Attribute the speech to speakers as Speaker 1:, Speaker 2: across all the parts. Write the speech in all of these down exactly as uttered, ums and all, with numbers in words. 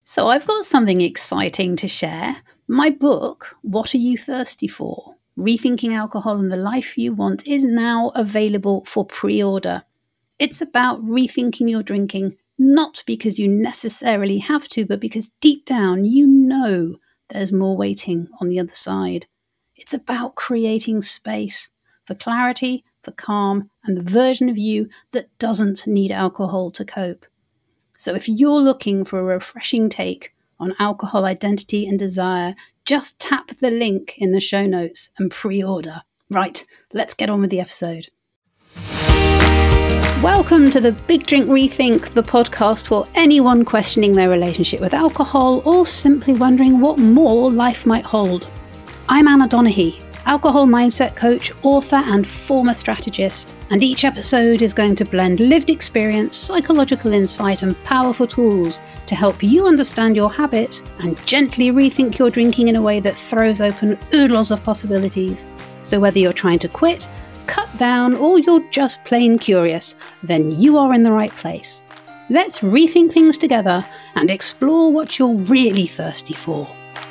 Speaker 1: So, I've got something exciting to share. My book, What Are You Thirsty For? Rethinking Alcohol and the Life You Want, is now available for pre order. It's about rethinking your drinking, not because you necessarily have to, but because deep down you know there's more waiting on the other side. It's about creating space for clarity, for calm, and the version of you that doesn't need alcohol to cope. So if you're looking for a refreshing take on alcohol identity and desire, just tap the link in the show notes and pre-order. Right, let's get on with the episode. Welcome to the Big Drink Rethink, the podcast for anyone questioning their relationship with alcohol or simply wondering what more life might hold. I'm Anna Donaghy, alcohol mindset coach, author and former strategist, and each episode is going to blend lived experience, psychological insight and powerful tools to help you understand your habits and gently rethink your drinking in a way that throws open oodles of possibilities. So whether you're trying to quit, cut down, or you're just plain curious, then you are in the right place. Let's rethink things together and explore what you're really thirsty for.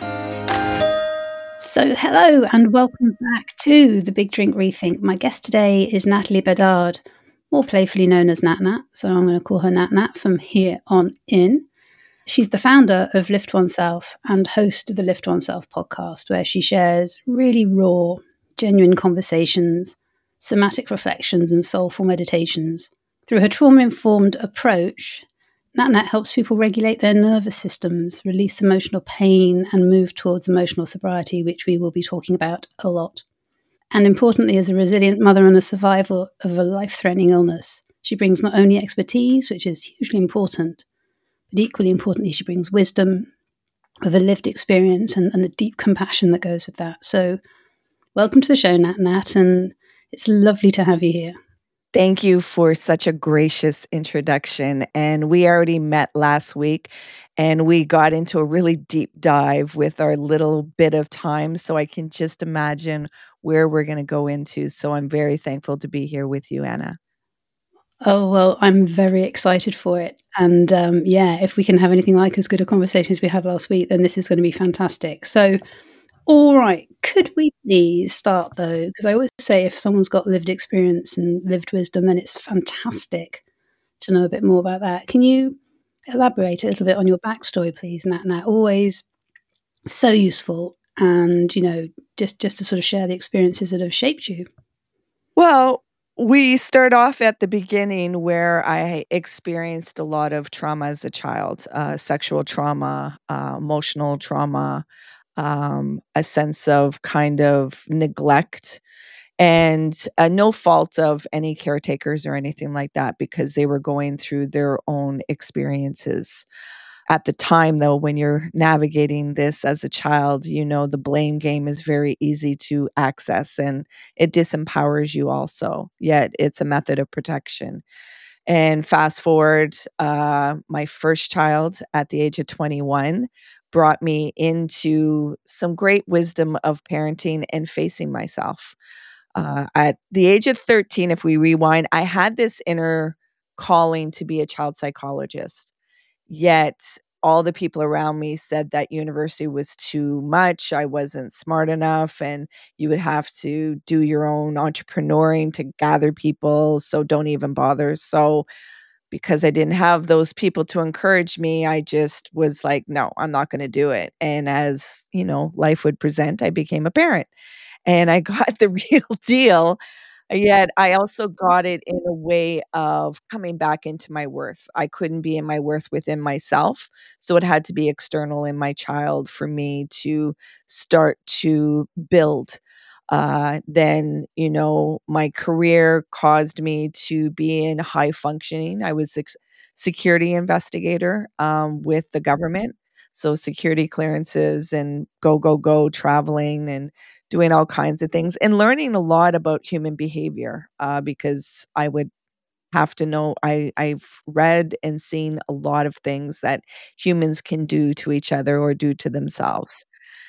Speaker 1: So hello and welcome back to the Big Drink Rethink. My guest today is Natalie Bedard, more playfully known as Nat Nat, so I'm going to call her Nat Nat from here on in. She's the founder of Lift Oneself and host of the Lift Oneself podcast, where she shares really raw, genuine conversations, somatic reflections and soulful meditations. Through her trauma-informed approach, Nat Nat helps people regulate their nervous systems, release emotional pain, and move towards emotional sobriety, which we will be talking about a lot. And importantly, as a resilient mother and a survivor of a life-threatening illness, she brings not only expertise, which is hugely important, but equally importantly, she brings wisdom of a lived experience and, and the deep compassion that goes with that. So welcome to the show, Nat Nat, and it's lovely to have you here.
Speaker 2: Thank you for such a gracious introduction. And we already met last week and we got into a really deep dive with our little bit of time. So I can just imagine where we're going to go into. So I'm very thankful to be here with you, Anna.
Speaker 1: Oh, well, I'm very excited for it. And um, yeah, if we can have anything like as good a conversation as we had last week, then this is going to be fantastic. So, all right, could we please start though? Because I always say if someone's got lived experience and lived wisdom, then it's fantastic to know a bit more about that. Can you elaborate a little bit on your backstory, please, Nat Nat? Always so useful, and you know, just just to sort of share the experiences that have shaped you.
Speaker 2: Well, we start off at the beginning where I experienced a lot of trauma as a child, uh, sexual trauma, uh, emotional trauma, um, a sense of kind of neglect and uh, no fault of any caretakers or anything like that because they were going through their own experiences. At the time, though, when you're navigating this as a child, you know, the blame game is very easy to access and it disempowers you also, yet it's a method of protection. And fast forward, uh, my first child at the age of twenty-one brought me into some great wisdom of parenting and facing myself. Uh, at the age of thirteen, if we rewind, I had this inner calling to be a child psychologist. Yet all the people around me said that university was too much. I wasn't smart enough, and you would have to do your own entrepreneuring to gather people. So don't even bother. So, because I didn't have those people to encourage me, I just was like, no, I'm not going to do it. And as you know, life would present, I became a parent and I got the real deal. Yet I also got it in a way of coming back into my worth. I couldn't be in my worth within myself. So it had to be external in my child for me to start to build. Uh, then, you know, my career caused me to be in high functioning. I was a security investigator um, with the government. So security clearances and go, go, go traveling and doing all kinds of things and learning a lot about human behavior uh, because I would have to know I, I've read and seen a lot of things that humans can do to each other or do to themselves.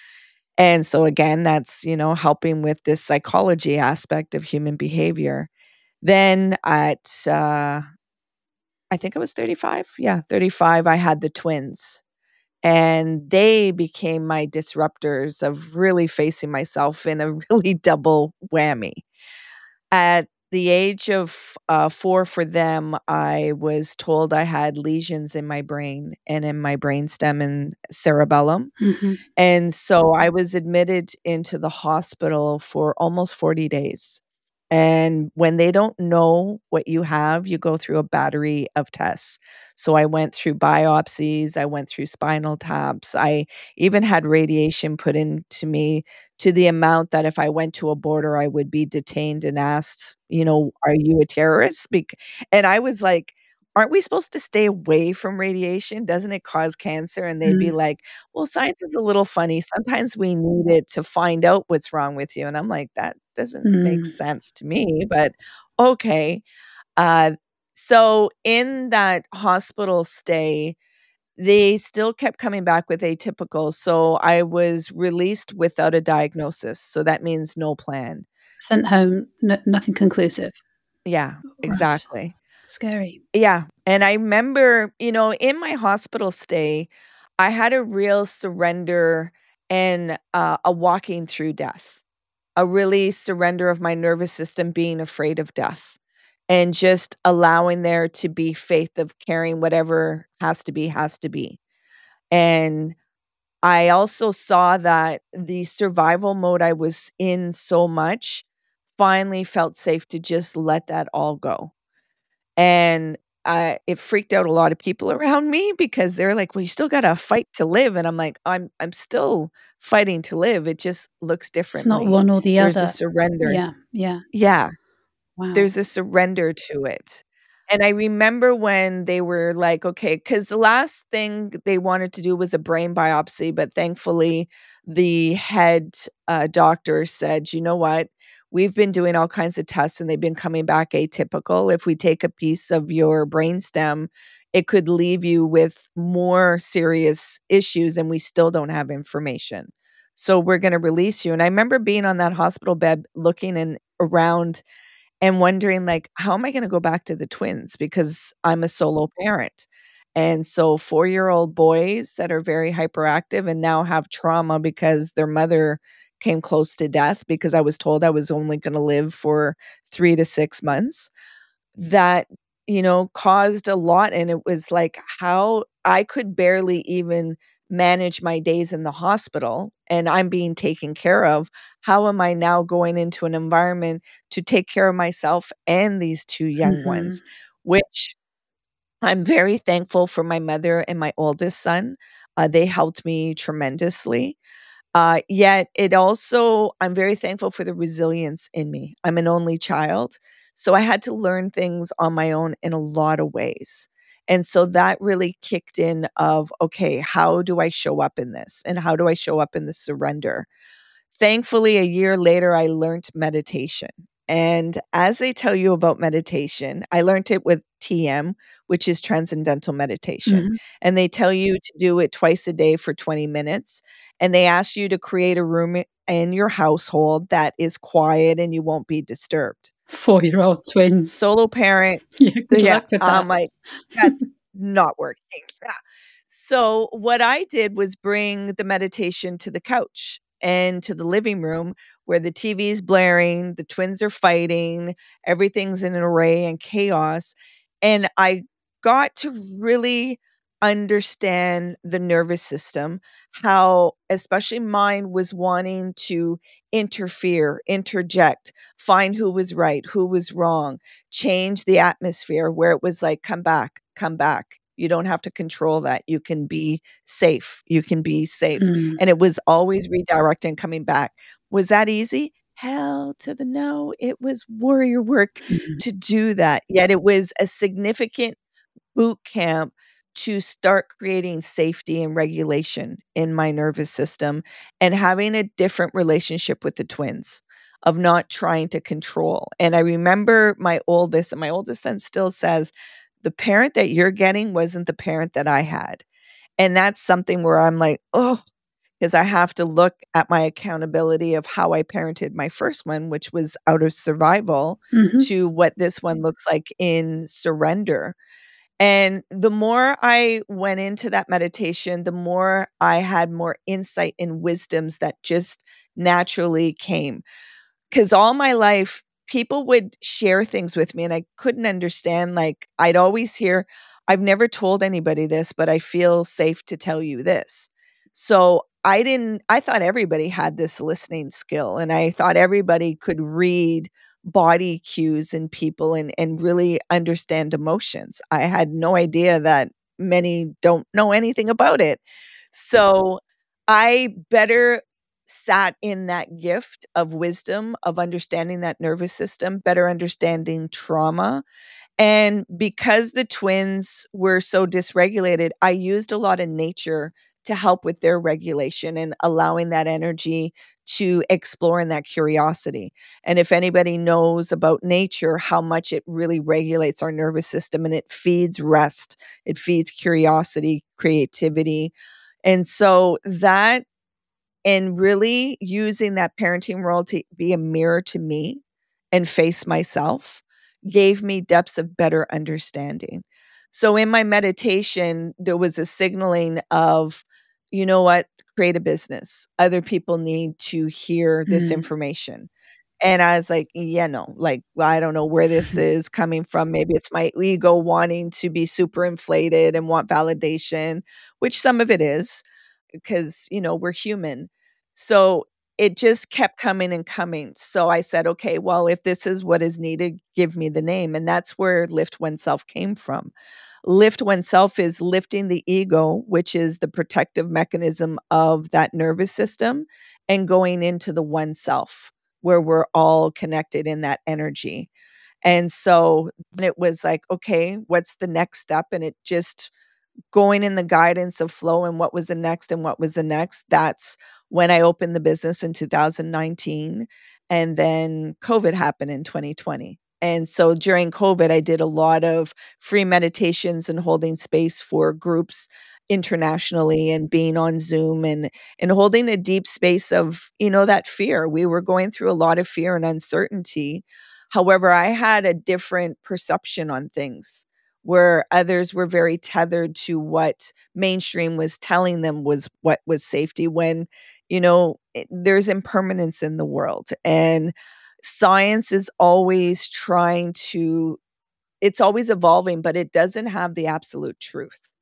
Speaker 2: And so again, that's, you know, helping with this psychology aspect of human behavior. Then at uh, I think I was thirty-five. Yeah, thirty-five, I had the twins. And they became my disruptors of really facing myself in a really double whammy. At the age of uh, four for them, I was told I had lesions in my brain and in my brainstem and cerebellum.
Speaker 1: Mhm.
Speaker 2: And so I was admitted into the hospital for almost forty days. And when they don't know what you have, you go through a battery of tests. So I went through biopsies, I went through spinal taps, I even had radiation put into me to the amount that if I went to a border, I would be detained and asked, you know, "Are you a terrorist?" Bec- and I was like, "Aren't we supposed to stay away from radiation? Doesn't it cause cancer?" And they'd be
Speaker 1: Mm.
Speaker 2: like, "Well, science is a little funny. Sometimes we need it to find out what's wrong with you." And I'm like, "That doesn't make
Speaker 1: Mm.
Speaker 2: sense to me, but okay." Uh, so in that hospital stay, they still kept coming back with atypical. So I was released without a diagnosis. So that means no plan.
Speaker 1: Sent home, no, nothing conclusive.
Speaker 2: Yeah,
Speaker 1: Right.
Speaker 2: exactly.
Speaker 1: Scary.
Speaker 2: Yeah. And I remember, you know, in my hospital stay, I had a real surrender and uh, a walking through death, a really surrender of my nervous system being afraid of death and just allowing there to be faith of carrying whatever has to be, has to be. And I also saw that the survival mode I was in so much finally felt safe to just let that all go. And, uh, it freaked out a lot of people around me because they're like, "Well, you still gotta fight to live," and I'm like, "I'm I'm still fighting to live, it just looks
Speaker 1: It's not
Speaker 2: differently."
Speaker 1: one or the
Speaker 2: There's a
Speaker 1: other.
Speaker 2: surrender.
Speaker 1: Yeah, yeah.
Speaker 2: Yeah,
Speaker 1: Wow.
Speaker 2: there's a surrender to it. And I remember when they were like, okay, because the last thing they wanted to do was a brain biopsy, but thankfully the head, uh, doctor said, "You know what? We've been doing all kinds of tests and they've been coming back atypical. If we take a piece of your brainstem, it could leave you with more serious issues and we still don't have information. So we're gonna release you." And I remember being on that hospital bed looking in around and wondering like, how am I gonna go back to the twins because I'm a solo parent. And so four-year-old boys that are very hyperactive and now have trauma because their mother came close to death because I was told I was only gonna live for three to six months that, you know, caused a lot, and it was like how I could barely even manage my days in the hospital, and I'm being taken care of. How am I now going into an environment to take care of myself and these two young
Speaker 1: Mhm.
Speaker 2: ones? Which I'm very thankful for my mother and my oldest son. Uh, they helped me tremendously. Uh, yet it also I'm very thankful for the resilience in me. I'm an only child, so I had to learn things on my own in a lot of ways. And so that really kicked in of, okay, how do I show up in this? And how do I show up in the surrender? Thankfully, a year later, I learned meditation. And as they tell you about meditation, I learned it with T M, which is transcendental meditation.
Speaker 1: Mhm.
Speaker 2: And they tell you to do it twice a day for twenty minutes. And they ask you to create a room i- in your household that is quiet and you won't be disturbed.
Speaker 1: Four-year-old twins.
Speaker 2: Solo parent,
Speaker 1: Yeah, good
Speaker 2: yeah,
Speaker 1: luck with
Speaker 2: I'm
Speaker 1: that.
Speaker 2: like, that's not working. Yeah. So what I did was bring the meditation to the couch and to the living room where the T V's blaring, the twins are fighting, everything's in an array and chaos. And I got to really understand the nervous system, how especially mine was wanting to interfere, interject, find who was right, who was wrong, change the atmosphere where it was like, come back, come back. You don't have to control that. You can be safe. You can be safe.
Speaker 1: Mm.
Speaker 2: And it was always redirecting, coming back. Was that easy? Hell to the no. It was warrior work
Speaker 1: Mhm.
Speaker 2: to do that. Yet it was a significant boot camp to start creating safety and regulation in my nervous system and having a different relationship with the twins of not trying to control. And I remember my oldest, and my oldest son still says, the parent that you're getting wasn't the parent that I had. And that's something where I'm like, oh, because I have to look at my accountability of how I parented my first one, which was out of survival,
Speaker 1: Mhm.
Speaker 2: to what this one looks like in surrender. And the more I went into that meditation, the more I had more insight and wisdoms that just naturally came. Because all my life, people would share things with me and I couldn't understand. Like, I'd always hear, I've never told anybody this, but I feel safe to tell you this. So I didn't, I thought everybody had this listening skill and I thought everybody could read body cues in people and, and really understand emotions. I had no idea that many don't know anything about it. So I better sat in that gift of wisdom of understanding that nervous system, better understanding trauma. And because the twins were so dysregulated, I used a lot of nature to help with their regulation and allowing that energy to explore in that curiosity. And if anybody knows about nature, how much it really regulates our nervous system and it feeds rest, it feeds curiosity, creativity. And so that and really using that parenting role to be a mirror to me and face myself gave me depths of better understanding. So in my meditation, there was a signaling of, you know what, create a business. Other people need to hear this
Speaker 1: Mm.
Speaker 2: information. And I was like, yeah, no, like, well, I don't know where this is coming from. Maybe it's my ego wanting to be super inflated and want validation, which some of it is because, you know, we're human. So it just kept coming and coming. So I said, okay, well, if this is what is needed, give me the name. And that's where Lift Oneself came from. Lift Oneself is lifting the ego, which is the protective mechanism of that nervous system, and going into the oneself, where we're all connected in that energy. And so then it was like, okay, what's the next step? And it just going in the guidance of flow and what was the next and what was the next. That's when I opened the business in two thousand nineteen. And then COVID happened in twenty twenty. And so during COVID, I did a lot of free meditations and holding space for groups internationally and being on Zoom and and holding a deep space of, you know, that fear. We were going through a lot of fear and uncertainty. However, I had a different perception on things where others were very tethered to what mainstream was telling them was what was safety when, you know, it, there's impermanence in the world and science is always trying to it's always evolving but it doesn't have the absolute truth.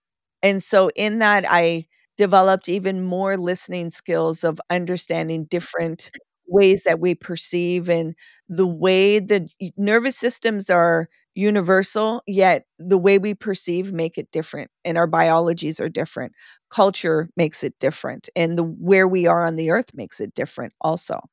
Speaker 2: And so in that, I developed even more listening skills of understanding different ways that we perceive and the way that y- nervous systems are universal, yet the way we perceive make it different and our biologies are different. Culture makes it different and the where we are on the earth makes it different also.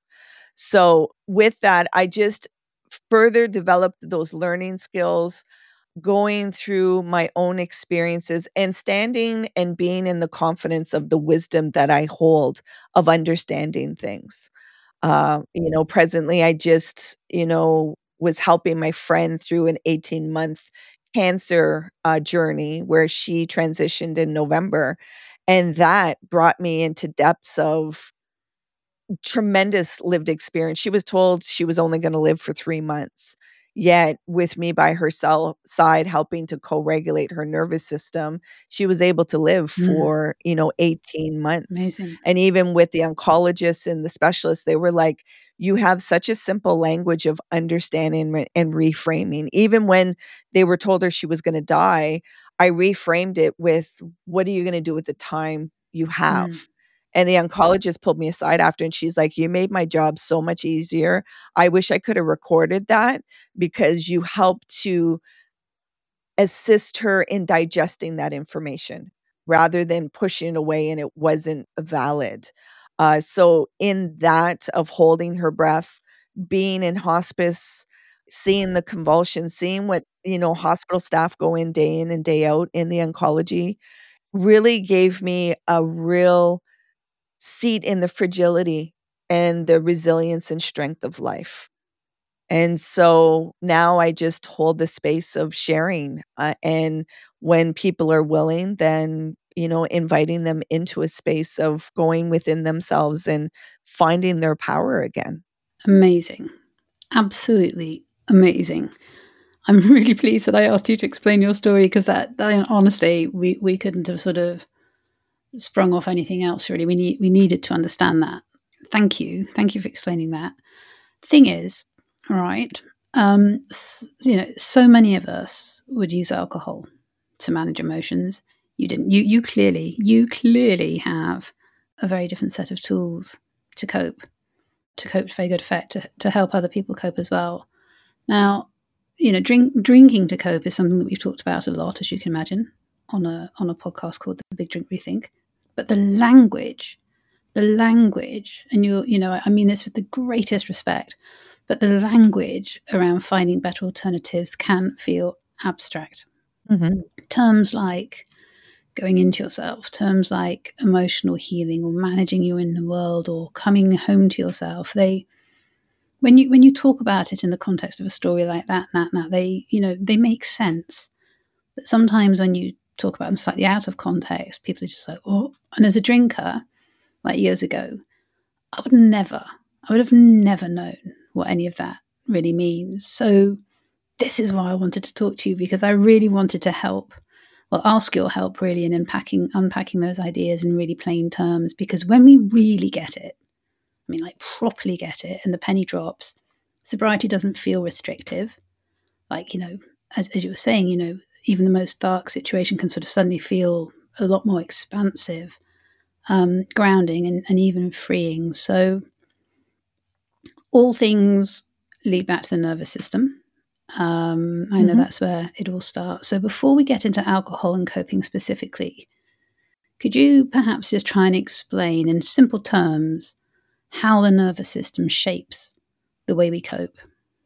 Speaker 2: So with that, I just further developed those learning skills going through my own experiences and standing and being in the confidence of the wisdom that I hold of understanding things. Uh, you know, presently, I just, you know, was helping my friend through an eighteen month cancer uh, journey where she transitioned in November. And that brought me into depths of tremendous lived experience. She was told she was only gonna live for three months, yet with me by her sel side helping to co-regulate her nervous system, she was able to live
Speaker 1: Mm.
Speaker 2: for, you know, eighteen months.
Speaker 1: Amazing.
Speaker 2: And even with the oncologists and the specialists, they were like, "You have such a simple language of understanding re and reframing." Even when they were told her she was gonna die, I reframed it with, "What are you gonna do with the time you
Speaker 1: Mm.
Speaker 2: have?" And the oncologist pulled me aside after, and she's like, "You made my job so much easier. I wish I could have recorded that because you helped to assist her in digesting that information rather than pushing it away and it wasn't valid." Uh, so in that of holding her breath, being in hospice, seeing the convulsions, seeing what, you know, hospital staff go in day in and day out in the oncology really gave me a real seat in the fragility and the resilience and strength of life. And so now I just hold the space of sharing, uh, and when people are willing, then, you know, inviting them into a space of going within themselves and finding their power again.
Speaker 1: Amazing. Absolutely amazing. I'm really pleased that I asked you to explain your story, because that, that honestly, we, we couldn't have sort of sprung off anything else, really. We need we needed to understand that. Thank you. Thank you for explaining that. Thing is, all right, um, you know, so many of us would use alcohol to manage emotions. You didn't. You you clearly you clearly have a very different set of tools to cope, to cope to very good effect, to, to help other people cope as well. Now, you know, drink, drinking to cope is something that we've talked about a lot, as you can imagine, on a on a podcast called The Big Drink Rethink. But the language, the language, and you you know, I mean this with the greatest respect, but the language around finding better alternatives can feel abstract.
Speaker 2: Mm-hmm.
Speaker 1: Terms like going into yourself, terms like emotional healing or managing your inner world or coming home to yourself, they when you when you talk about it in the context of a story like that, Nat, Nat, they you know they make sense. But sometimes when you talk about them slightly out of context, people are just like, oh. And as a drinker, like years ago, I would never, I would have never known what any of that really means. So this is why I wanted to talk to you, because I really wanted to help, well, ask your help really in unpacking, unpacking those ideas in really plain terms. Because when we really get it, I mean, like properly get it, and the penny drops, sobriety doesn't feel restrictive. Like, you know, as, as you were saying, you know, even the most dark situation can sort of suddenly feel a lot more expansive, um, grounding, and, and even freeing. So all things lead back to the nervous system. Um, I know
Speaker 2: Mm-hmm.
Speaker 1: that's where it all starts. So before we get into alcohol and coping specifically, could you perhaps just try and explain in simple terms how the nervous system shapes the way we cope?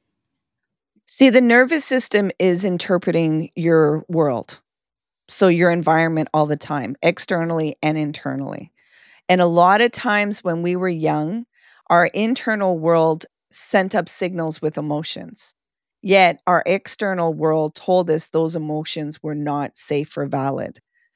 Speaker 2: See, the nervous system is interpreting your world, so your environment all the time, externally and internally. And a lot of times when we were young, our internal world sent up signals with emotions. Yet our external world told us those emotions were not safe or valid.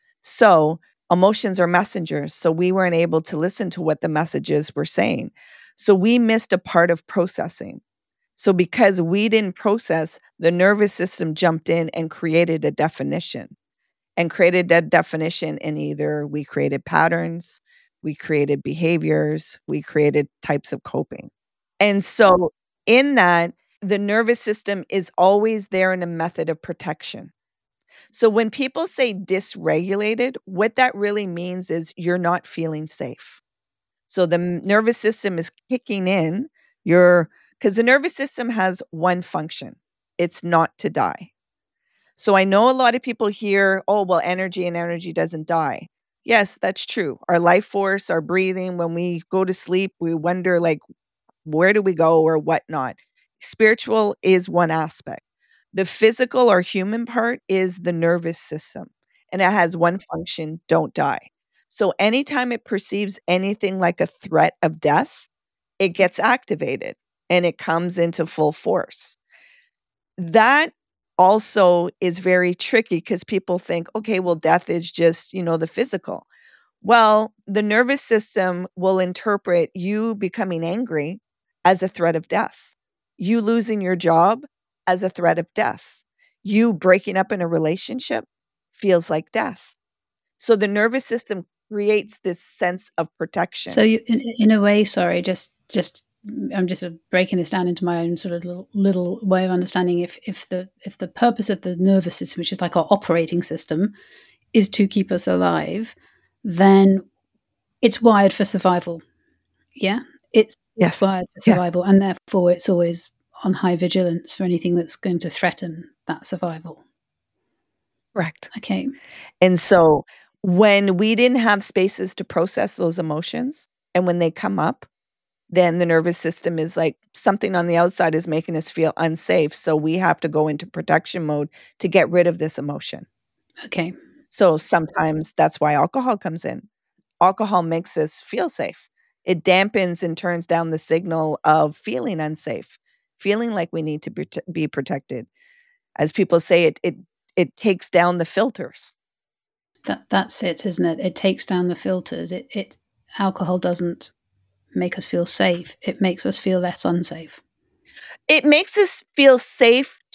Speaker 2: So emotions are messengers. So we weren't able to listen to what the messages were saying. So we missed a part of processing. So because we didn't process, the nervous system jumped in and created a definition and created that definition. And either we created patterns, we created behaviors, we created types of coping. And so in that, the nervous system is always there in a method of protection. So when people say dysregulated, what that really means is you're not feeling safe. So the m- nervous system is kicking in your, because the nervous system has one function. It's not to die. So I know a lot of people hear, oh, well, energy and energy doesn't die. Yes, that's true. Our life force, our breathing, when we go to sleep, we wonder, like, where do we go or whatnot. Spiritual is one aspect. The physical or human part is the nervous system, and it has one function: don't die. So anytime it perceives anything like a threat of death, it gets activated and it comes into full force. That also is very tricky because people think, okay, well, death is just, you know, the physical. Well, the nervous system will interpret you becoming angry as a threat of death, you losing your job as a threat of death, you breaking up in a relationship feels like death. So the nervous system creates this sense of protection.
Speaker 1: So, you, in, in a way, sorry, just just I'm just sort of breaking this down into my own sort of little, little way of understanding. If if the if the purpose of the nervous system, which is like our operating system, is to keep us alive, then it's wired for survival. Yeah, it's it's
Speaker 2: Yes.
Speaker 1: wired for
Speaker 2: Yes.
Speaker 1: survival, and therefore it's always on high vigilance for anything that's going to threaten that survival.
Speaker 2: Correct.
Speaker 1: Okay.
Speaker 2: And so when we didn't have spaces to process those emotions, and when they come up, then the nervous system is like, something on the outside is making us feel unsafe. So we have to go into protection mode to get rid of this emotion.
Speaker 1: Okay.
Speaker 2: So sometimes that's why alcohol comes in. Alcohol makes us feel safe. It dampens and turns down the signal of feeling unsafe, feeling like we need to be, be protected. As people say, it it it takes down the filters.
Speaker 1: That that's it, isn't it? It takes down the filters. It it alcohol doesn't make us feel safe. It makes us feel less unsafe.
Speaker 2: It makes us feel safe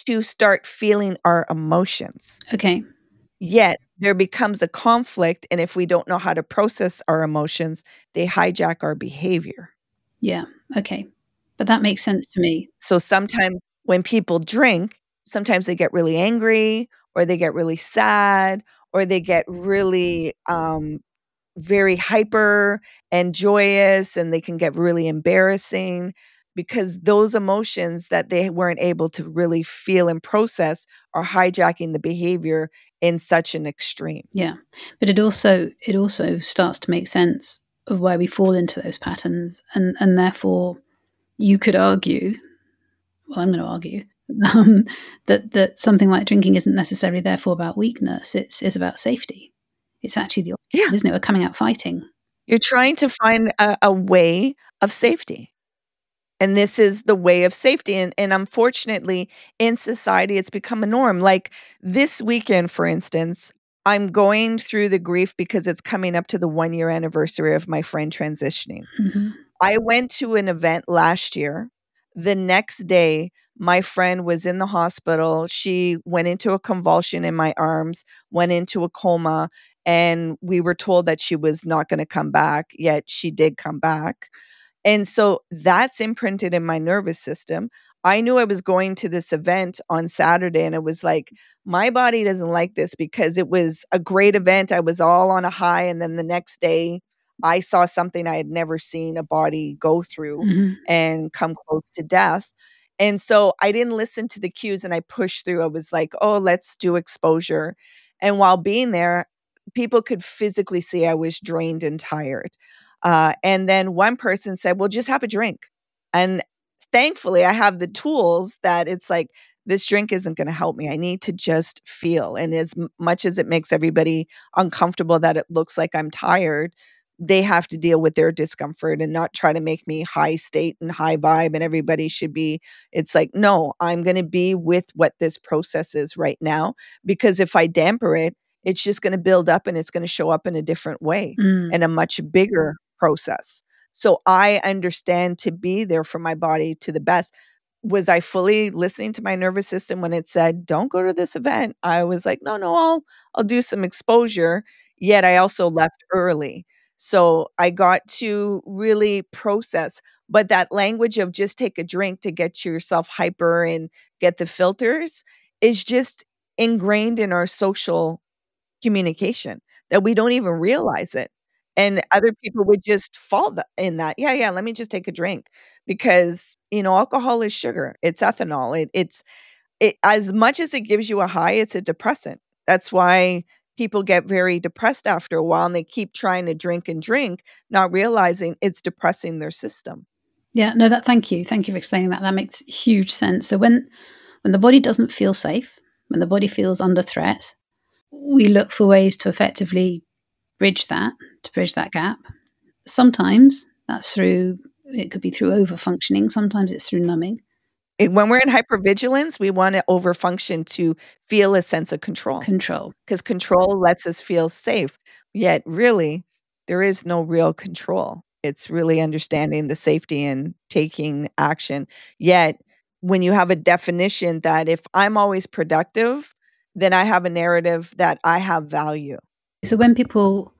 Speaker 2: to start feeling our emotions.
Speaker 1: Okay.
Speaker 2: Yet there becomes a conflict, and if we don't know how to process our emotions, they hijack our behavior.
Speaker 1: Yeah. Okay. But that makes sense to me.
Speaker 2: So sometimes when people drink, sometimes they get really angry, or they get really sad, or they get really um, very hyper and joyous, and they can get really embarrassing because those emotions that they weren't able to really feel and process are hijacking the behavior in such an extreme.
Speaker 1: Yeah. But it also it also starts to make sense of where we fall into those patterns, and and therefore you could argue, well, I'm going to argue um, that that something like drinking isn't necessarily therefore about weakness. It's it's about safety. It's actually the
Speaker 2: Yeah.
Speaker 1: opposite, isn't it? We're coming out fighting.
Speaker 2: You're trying to find a, a way of safety. And this is the way of safety. And, and unfortunately, in society, it's become a norm. Like this weekend, for instance, I'm going through the grief because it's coming up to the one year anniversary of my friend transitioning.
Speaker 1: Mm-hmm.
Speaker 2: I went to an event last year. The next day, my friend was in the hospital. She went into a convulsion in my arms, went into a coma, and we were told that she was not going to come back, yet she did come back. And so that's imprinted in my nervous system. I knew I was going to this event on Saturday, and it was like, my body doesn't like this because it was a great event. I was all on a high. And then the next day, I saw something I had never seen a body go through
Speaker 1: Mm-hmm.
Speaker 2: and come close to death. And so I didn't listen to the cues and I pushed through. I was like, oh, let's do exposure. And while being there, people could physically see I was drained and tired. Uh, and then one person said, well, just have a drink. And thankfully, I have the tools that it's like, this drink isn't going to help me. I need to just feel. And as m- much as it makes everybody uncomfortable that it looks like I'm tired, they have to deal with their discomfort and not try to make me high state and high vibe. And everybody should be, it's like, no, I'm going to be with what this process is right now. Because if I damper it, it's just going to build up and it's going to show up in a different way
Speaker 1: Mm.
Speaker 2: and a much bigger process. So I understand to be there for my body to the best. Was I fully listening to my nervous system when it said, don't go to this event? I was like, no, no, I'll, I'll do some exposure. Yet I also left early. So I got to really process. But that language of just take a drink to get yourself hyper and get the filters is just ingrained in our social communication that we don't even realize it. And other people would just fall th- in that. Yeah, yeah, let me just take a drink because, you know, alcohol is sugar. It's ethanol. It, it's it as much as it gives you a high, it's a depressant. That's why people get very depressed after a while and they keep trying to drink and drink, not realizing it's depressing their system.
Speaker 1: Yeah, no, that thank you. Thank you for explaining that. That makes huge sense. So when when the body doesn't feel safe, when the body feels under threat, we look for ways to effectively bridge that, to bridge that gap. Sometimes that's through, it could be through over functioning, sometimes it's through numbing.
Speaker 2: And when we're in hypervigilance, we want to overfunction to feel a sense of control.
Speaker 1: Control.
Speaker 2: Because control lets us feel safe. Yet, really, there is no real control. It's really understanding the safety and taking action. Yet, when you have a definition that if I'm always productive, then I have a narrative that I have value.
Speaker 1: So when people,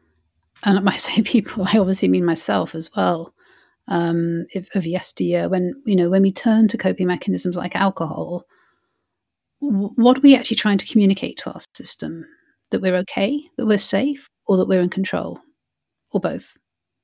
Speaker 1: and when I say people, I obviously mean myself as well, um, if, of yesteryear, when, you know, when we turn to coping mechanisms like alcohol, w- what are we actually trying to communicate to our system? That we're okay, that we're safe, or that we're in control, or both?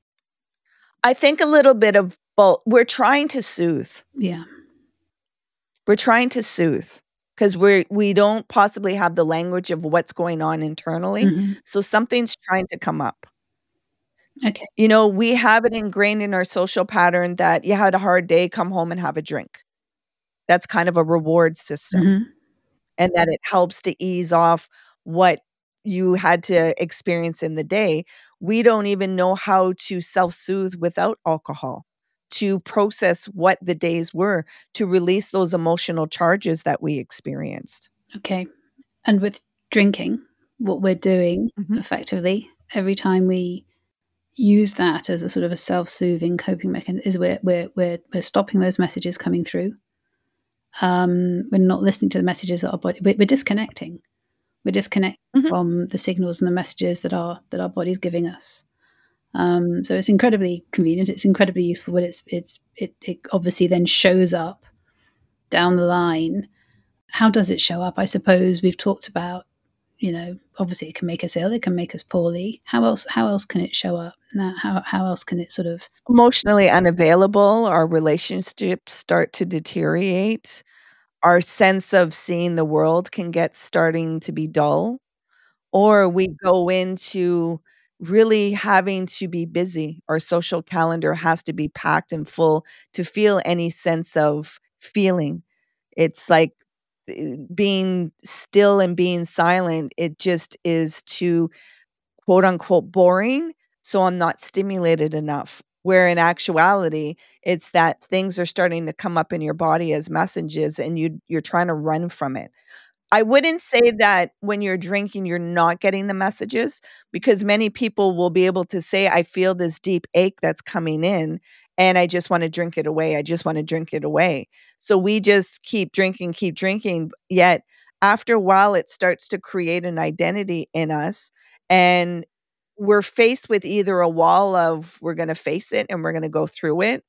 Speaker 2: I think a little bit of both. We're trying to soothe.
Speaker 1: Yeah.
Speaker 2: We're trying to soothe because we're we don't possibly have the language of what's going on internally.
Speaker 1: Mm-hmm.
Speaker 2: So something's trying to come up.
Speaker 1: Okay.
Speaker 2: You know, we have it ingrained in our social pattern that you had a hard day, come home and have a drink. That's kind of a reward system.
Speaker 1: Mm-hmm.
Speaker 2: And that it helps to ease off what you had to experience in the day. We don't even know how to self-soothe without alcohol, to process what the days were, to release those emotional charges that we experienced.
Speaker 1: Okay. And with drinking, what we're doing
Speaker 2: Mhm.
Speaker 1: effectively every time we use that as a sort of a self-soothing coping mechanism is we're we're we're, we're stopping those messages coming through, Um, we're not listening to the messages that our body. We're, we're disconnecting. We're disconnecting mm-hmm. from the signals and the messages that our that our body's giving us. Um, so it's incredibly convenient. It's incredibly useful, but it's it's it, it obviously then shows up down the line. How does it show up? I suppose we've talked about, you know, obviously it can make us ill, it can make us poorly. How else? How else can it show up? Now, how how else can it sort of
Speaker 2: emotionally unavailable? Our relationships start to deteriorate. Our sense of seeing the world can get starting to be dull, or we go into really having to be busy. Our social calendar has to be packed and full to feel any sense of feeling. It's like being still and being silent. It just is too quote unquote boring. So I'm not stimulated enough. Where in actuality, it's that things are starting to come up in your body as messages and you you're trying to run from it. I wouldn't say that when you're drinking, you're not getting the messages, because many people will be able to say, I feel this deep ache that's coming in and I just want to drink it away. I just want to drink it away. So we just keep drinking, keep drinking. Yet after a while, it starts to create an identity in us. And we're faced with either a wall of we're going to face it and we're going to go through it,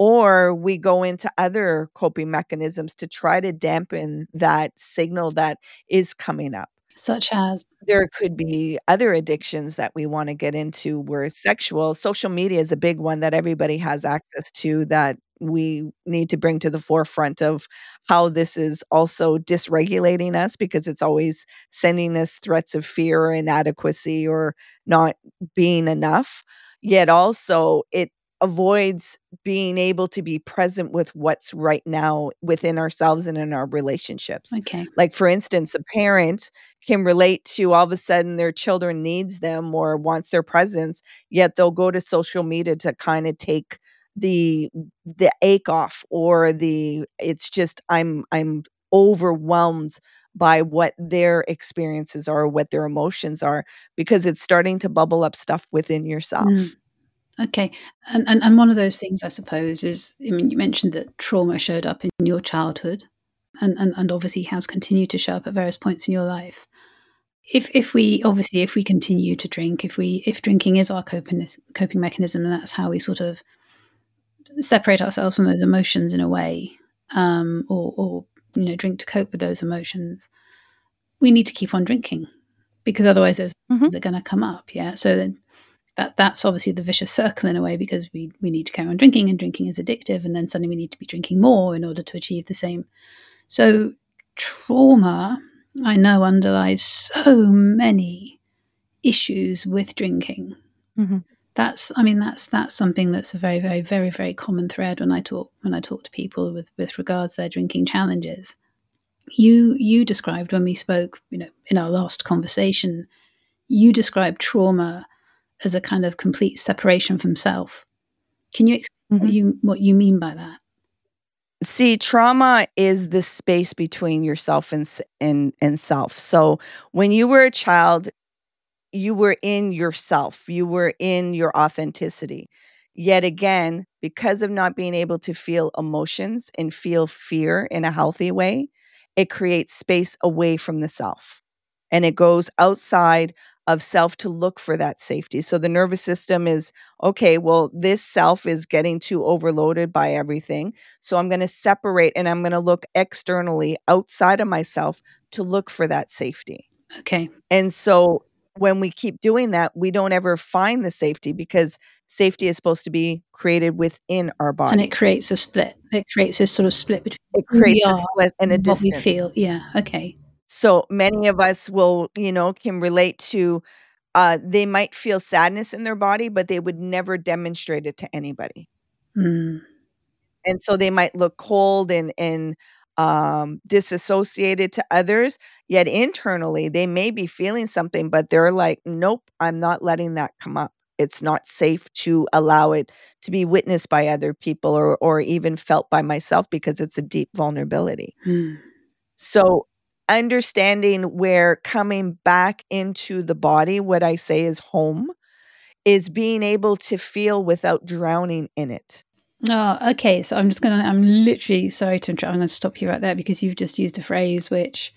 Speaker 2: or we go into other coping mechanisms to try to dampen that signal that is coming up.
Speaker 1: Such as?
Speaker 2: There could be other addictions that we wanna get into where sexual social media is a big one that everybody has access to, that we need to bring to the forefront of how this is also dysregulating us, because it's always sending us threats of fear or inadequacy or not being enough. Yet also it avoids being able to be present with what's right now within ourselves and in our relationships.
Speaker 1: Okay.
Speaker 2: Like, for instance, a parent can relate to all of a sudden their children needs them or wants their presence, yet they'll go to social media to kind of take the the ache off, or the it's just I'm I'm overwhelmed by what their experiences are, what their emotions are, because it's starting to bubble up stuff within yourself.
Speaker 1: Mm. Okay. And, and and one of those things, I suppose, is, I mean, you mentioned that trauma showed up in your childhood and, and, and obviously has continued to show up at various points in your life. If if we obviously if we continue to drink, if we if drinking is our coping coping mechanism, and that's how we sort of separate ourselves from those emotions in a way, um, or or you know, drink to cope with those emotions, we need to keep on drinking, because otherwise those
Speaker 2: Mhm.
Speaker 1: things are going to come up. Yeah. So then that that's obviously the vicious circle in a way, because we we need to carry on drinking, and drinking is addictive, and then suddenly we need to be drinking more in order to achieve the same. So trauma, I know, underlies so many issues with drinking.
Speaker 2: Mhm.
Speaker 1: That's, I mean, that's that's something that's a very, very, very, very common thread when I talk when I talk to people with with regards to their drinking challenges. You you described, when we spoke, you know, in our last conversation, you described trauma as a kind of complete separation from self. Can you explain what
Speaker 2: Mhm.
Speaker 1: you what you mean by that?
Speaker 2: See, trauma is the space between yourself and s and and self. So, when you were a child, you were in yourself, you were in your authenticity. Yet again, because of not being able to feel emotions and feel fear in a healthy way, it creates space away from the self. And it goes outside of self to look for that safety. So the nervous system is, okay, well, this self is getting too overloaded by everything. So I'm going to separate and I'm going to look externally outside of myself to look for that safety.
Speaker 1: Okay.
Speaker 2: And so when we keep doing that, we don't ever find the safety, because safety is supposed to be created within our body.
Speaker 1: And it creates a split. It creates this sort of split between
Speaker 2: It
Speaker 1: who we
Speaker 2: creates a
Speaker 1: are
Speaker 2: split and a
Speaker 1: and what we
Speaker 2: distance.
Speaker 1: feel. Yeah. Okay.
Speaker 2: So many of us will, you know, can relate to, uh, they might feel sadness in their body, but they would never demonstrate it to anybody.
Speaker 1: Mm.
Speaker 2: And so they might look cold and and um, disassociated to others, yet internally they may be feeling something, but they're like, "Nope, I'm not letting that come up. It's not safe to allow it to be witnessed by other people, or or even felt by myself, because it's a deep vulnerability."
Speaker 1: Mm.
Speaker 2: So, understanding where coming back into the body, what I say is home, is being able to feel without drowning in it.
Speaker 1: Oh, okay. So I'm just going to, I'm literally, sorry to interrupt. I'm going to stop you right there because you've just used a phrase which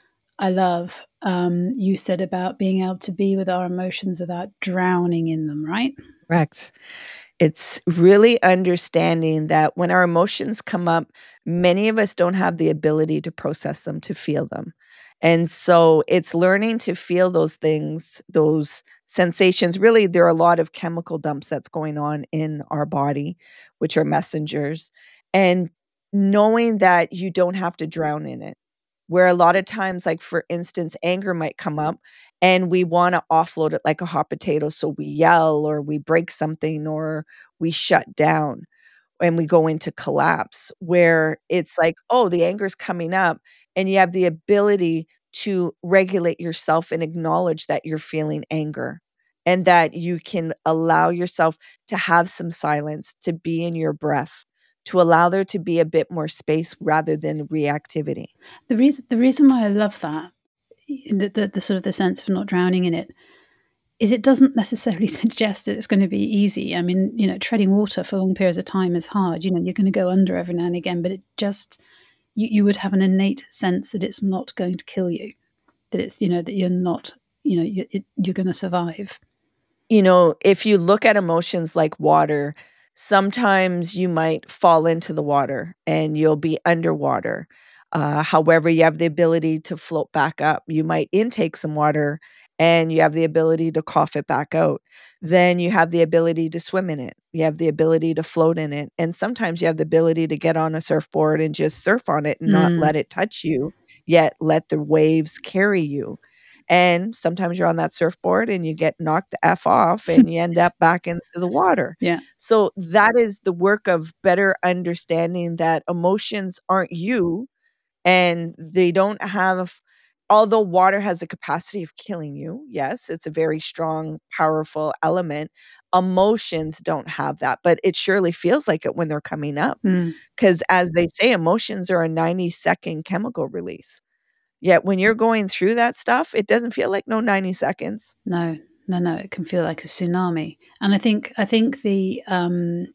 Speaker 1: I love. Um, you said about being able to be with our emotions without drowning in them, right?
Speaker 2: Correct. It's really understanding that when our emotions come up, many of us don't have the ability to process them, to feel them. And so it's learning to feel those things, those sensations. Really, there are a lot of chemical dumps that's going on in our body, which are messengers, and knowing that you don't have to drown in it. Where a lot of times, like for instance, anger might come up and we want to offload it like a hot potato. So we yell or we break something or we shut down and we go into collapse where it's like, oh, the anger's coming up and you have the ability to regulate yourself and acknowledge that you're feeling anger and that you can allow yourself to have some silence, to be in your breath, to allow there to be a bit more space rather than reactivity.
Speaker 1: The reason, the reason why I love that, the, the, the sort of the sense of not drowning in it, is it doesn't necessarily suggest that it's going to be easy. I mean, you know, treading water for long periods of time is hard. You know, you're going to go under every now and again, but it just, you, you would have an innate sense that it's not going to kill you, that it's, you know, that you're not, you know, you, it, you're going to survive.
Speaker 2: You know, if you look at emotions like water, sometimes you might fall into the water and you'll be underwater. Uh, however, you have the ability to float back up. You might intake some water and you have the ability to cough it back out. Then you have the ability to swim in it. You have the ability to float in it. And sometimes you have the ability to get on a surfboard and just surf on it and not
Speaker 1: Mm.
Speaker 2: let it touch you, yet let the waves carry you. And sometimes you're on that surfboard and you get knocked the F off and you end up back into the water.
Speaker 1: Yeah.
Speaker 2: So that is the work of better understanding that emotions aren't you and they don't have, although water has a capacity of killing you. Yes, it's a very strong, powerful element. Emotions don't have that, but it surely feels like it when they're coming up.
Speaker 1: Mm.
Speaker 2: Because as they say, emotions are a ninety second chemical release. Yet when you're going through that stuff, it doesn't feel like no ninety seconds.
Speaker 1: No, no, no. It can feel like a tsunami. And I think, I think the, um,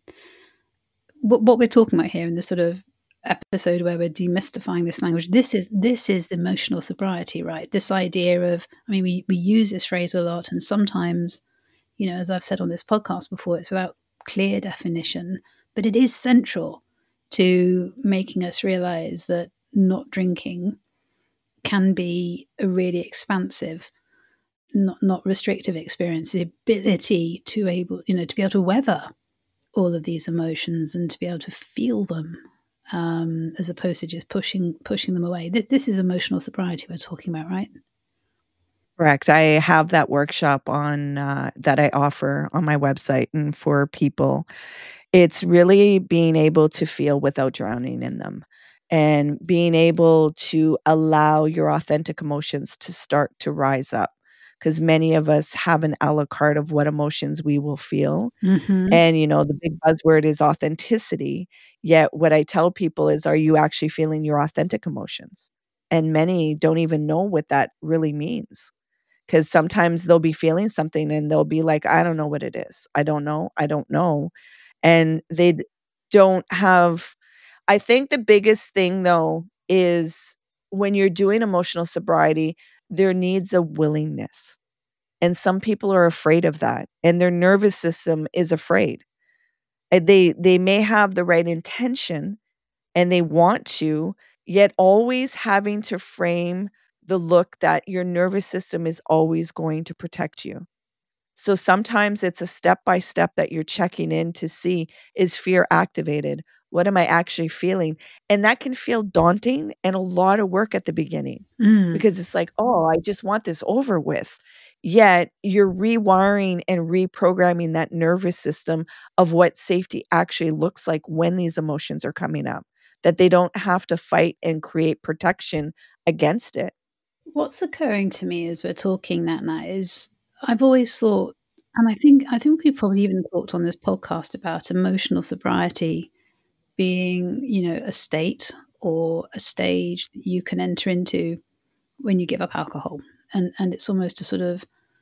Speaker 1: what, what we're talking about here in this sort of episode where we're demystifying this language, this is this is the emotional sobriety, right? This idea of, I mean, we, we use this phrase a lot, and sometimes, you know, as I've said on this podcast before, it's without clear definition, but it is central to making us realize that not drinking can be a really expansive, not not restrictive experience. The ability to able, you know, to be able to weather all of these emotions and to be able to feel them, um, as opposed to just pushing pushing them away. This, this is emotional sobriety we're talking about, right?
Speaker 2: Correct. I have that workshop on uh, that I offer on my website, and for people, it's really being able to feel without drowning in them, and being able to allow your authentic emotions to start to rise up. Because many of us have an a la carte of what emotions we will feel.
Speaker 1: Mm-hmm.
Speaker 2: And, you know, the big buzzword is authenticity. Yet what I tell people is, are you actually feeling your authentic emotions? And many don't even know what that really means. Because sometimes they'll be feeling something and they'll be like, I don't know what it is. I don't know. I don't know. And they d- don't have, I think the biggest thing though is when you're doing emotional sobriety, there needs a willingness. And some people are afraid of that, and their nervous system is afraid. Uh, They they may have the right intention and they want to, yet always having to frame the look that your nervous system is always going to protect you. So sometimes it's a step by step that you're checking in to see, is fear activated? What am I actually feeling? And that can feel daunting and a lot of work at the beginning
Speaker 1: Mm.
Speaker 2: because it's like, oh, I just want this over with. Yet you're rewiring and reprogramming that nervous system of what safety actually looks like when these emotions are coming up, that they don't have to fight and create protection against it.
Speaker 1: What's occurring to me as we're talking that now is I've always thought, and I think I think we probably even talked on this podcast about emotional sobriety being, you know, a state or a stage that you can enter into when you give up alcohol. And and it's almost a sort of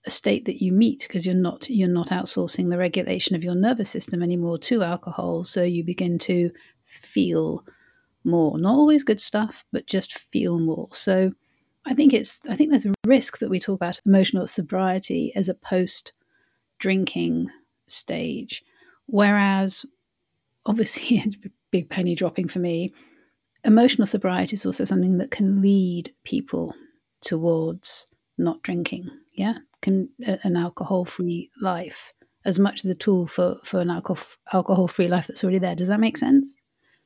Speaker 1: a state that you meet because you're not you're not outsourcing the regulation of your nervous system anymore to alcohol. So you begin to feel more, not always good stuff, but just feel more. So I think it's I think there's a risk that we talk about emotional sobriety as a post drinking stage, whereas obviously it's a big penny dropping for me. Emotional sobriety is also something that can lead people towards not drinking. Yeah, can an alcohol-free life as much as a tool for for an alcohol alcohol-free life that's already there. Does that make sense?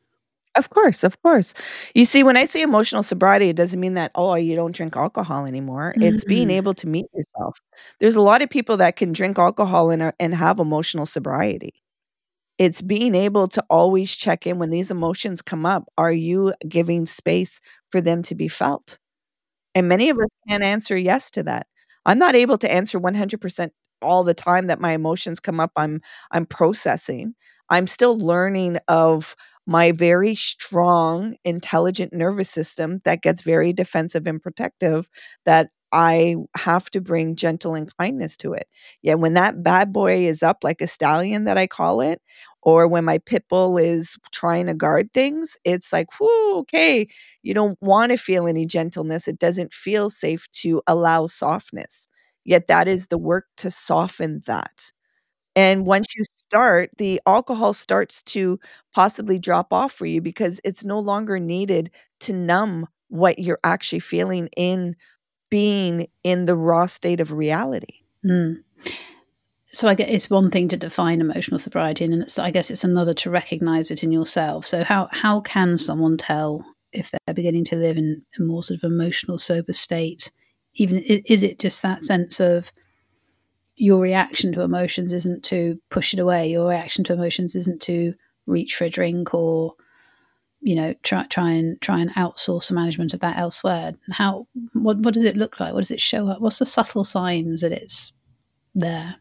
Speaker 2: Of course, of course. You see, when I say emotional sobriety, it doesn't mean that, oh, you don't drink alcohol anymore. It's being
Speaker 1: Mm.
Speaker 2: able to meet yourself. There's a lot of people that can drink alcohol and, are, and have emotional sobriety. It's being able to always check in when these emotions come up. Are you giving space for them to be felt? And many of us can't answer yes to that. I'm not able to answer one hundred percent all the time that my emotions come up. I'm I'm processing. I'm still learning of my very strong, intelligent nervous system that gets very defensive and protective, that I have to bring gentle and kindness to it. Yeah, when that bad boy is up like a stallion that I call it, or when my pit bull is trying to guard things, it's like, whoo, okay, you don't want to feel any gentleness. It doesn't feel safe to allow softness. Yet that is the work to soften that. And once you start, the alcohol starts to possibly drop off for you because it's no longer needed to numb what you're actually feeling in being in the raw state of reality.
Speaker 1: Mm. So I guess it's one thing to define emotional sobriety, and it's, I guess it's another to recognize it in yourself. So how how can someone tell if they're beginning to live in a more sort of emotional sober state? Even is it just that sense of your reaction to emotions isn't to push it away. Your reaction to emotions isn't to reach for a drink or, you know, try try and try and outsource the management of that elsewhere. How what what does it look like? What does it show up? What's the subtle signs that it's there?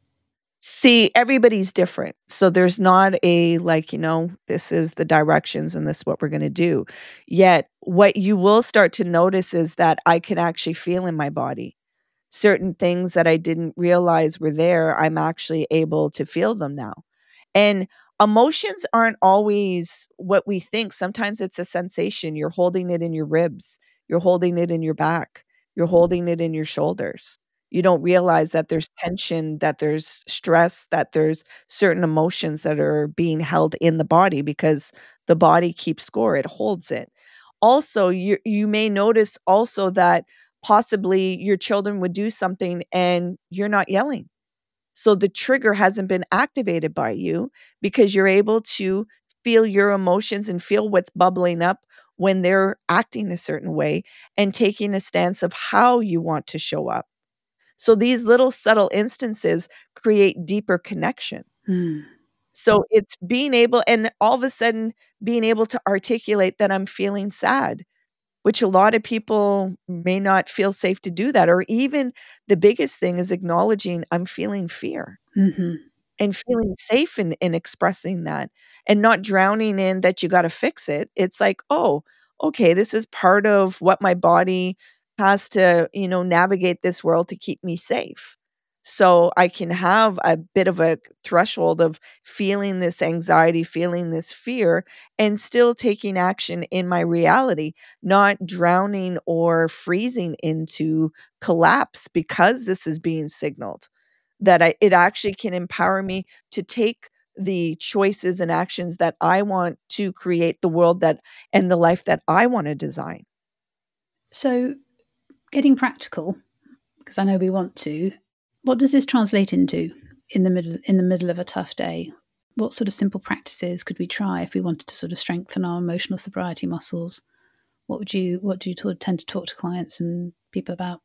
Speaker 2: See, everybody's different. So there's not a like, you know, this is the directions and this is what we're going to do. Yet, what you will start to notice is that I can actually feel in my body certain things that I didn't realize were there. I'm actually able to feel them now. And emotions aren't always what we think. Sometimes it's a sensation. You're holding it in your ribs, you're holding it in your back, you're holding it in your shoulders. You don't realize that there's tension, that there's stress, that there's certain emotions that are being held in the body because the body keeps score, it holds it. Also, you you may notice also that possibly your children would do something and you're not yelling. So the trigger hasn't been activated by you because you're able to feel your emotions and feel what's bubbling up when they're acting a certain way and taking a stance of how you want to show up. So these little subtle instances create deeper connection.
Speaker 1: Mm.
Speaker 2: So it's being able and all of a sudden being able to articulate that I'm feeling sad, which a lot of people may not feel safe to do that. Or even the biggest thing is acknowledging I'm feeling fear
Speaker 1: Mm-hmm.
Speaker 2: and feeling safe in, in expressing that and not drowning in that you got to fix it. It's like, oh, okay, this is part of what my body has to, you know, navigate this world to keep me safe. So I can have a bit of a threshold of feeling this anxiety, feeling this fear, and still taking action in my reality, not drowning or freezing into collapse because this is being signaled that I it actually can empower me to take the choices and actions that I want to create the world that and the life that I want to design.
Speaker 1: So getting practical, because I know we want to, what does this translate into in the middle in the middle of a tough day? What sort of simple practices could we try if we wanted to sort of strengthen our emotional sobriety muscles? What would you what do you t- tend to talk to clients and people about?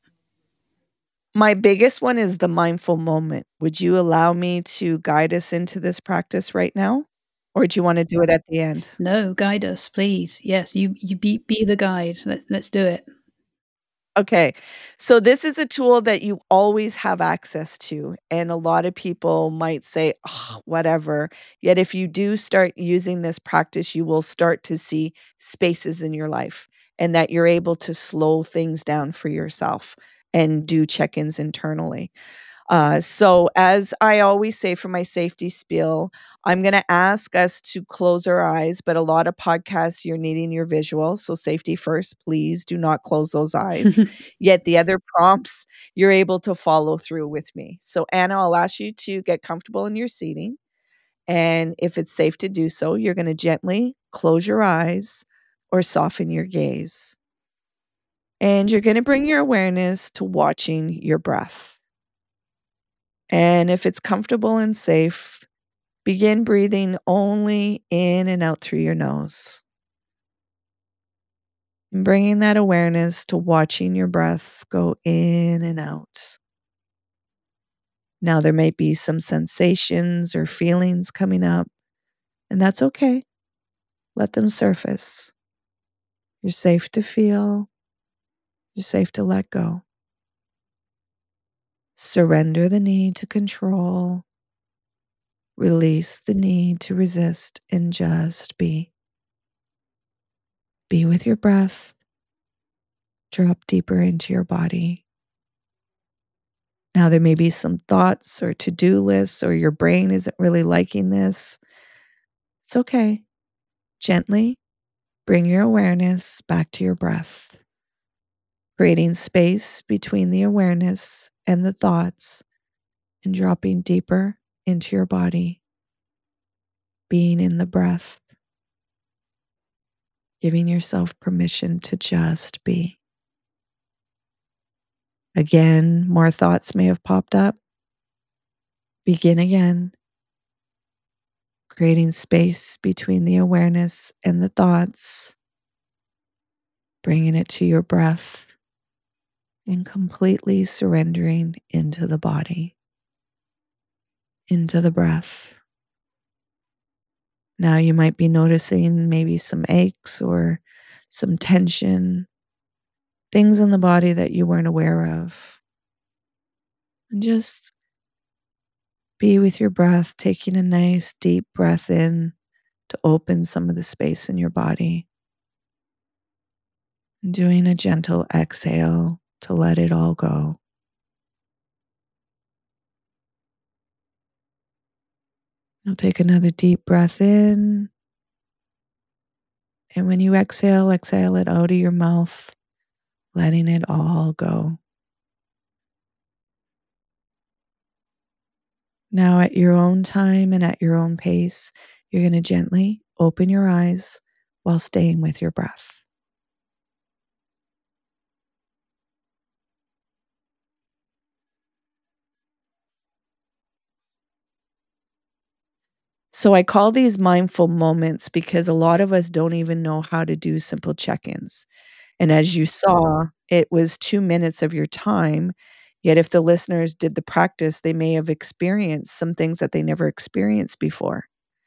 Speaker 2: My biggest one is the mindful moment. Would you allow me to guide us into this practice right now? Or do you want to do it at the end?
Speaker 1: No, guide us, please. Yes, you you be be the guide. Let's let's do it.
Speaker 2: Okay. So this is a tool that you always have access to. And a lot of people might say, oh, whatever. Yet if you do start using this practice, you will start to see spaces in your life and that you're able to slow things down for yourself. and do check-ins internally. Uh, so as I always say for my safety spiel, I'm going to ask us to close our eyes, but a lot of podcasts, you're needing your visual. So safety first, please do not close those eyes. Yet the other prompts, you're able to follow through with me. So Anna, I'll ask you to get comfortable in your seating. And if it's safe to do so, you're going to gently close your eyes or soften your gaze. And you're going to bring your awareness to watching your breath. And if it's comfortable and safe, begin breathing only in and out through your nose. And bringing that awareness to watching your breath go in and out. Now, there may be some sensations or feelings coming up, and that's okay. Let them surface. You're safe to feel. You're safe to let go. Surrender the need to control. Release the need to resist and just be. Be with your breath. Drop deeper into your body. Now, there may be some thoughts or to-do lists, or your brain isn't really liking this. It's okay. Gently bring your awareness back to your breath, creating space between the awareness and the thoughts, and dropping deeper into your body, being in the breath, giving yourself permission to just be. Again, more thoughts may have popped up. Begin again, creating space between the awareness and the thoughts, bringing it to your breath, and completely surrendering into the body, into the breath. Now you might be noticing maybe some aches or some tension, things in the body that you weren't aware of. And just be with your breath, taking a nice deep breath in to open some of the space in your body. And doing a gentle exhale to let it all go. Now take another deep breath in. And when you exhale, exhale it out of your mouth, letting it all go. Now, at your own time and at your own pace, you're going to gently open your eyes while staying with your breath. So I call these mindful moments because a lot of us don't even know how to do simple check-ins. And as you saw, it was two minutes of your time. Yet if the listeners did the practice, they may have experienced some things that they never experienced before.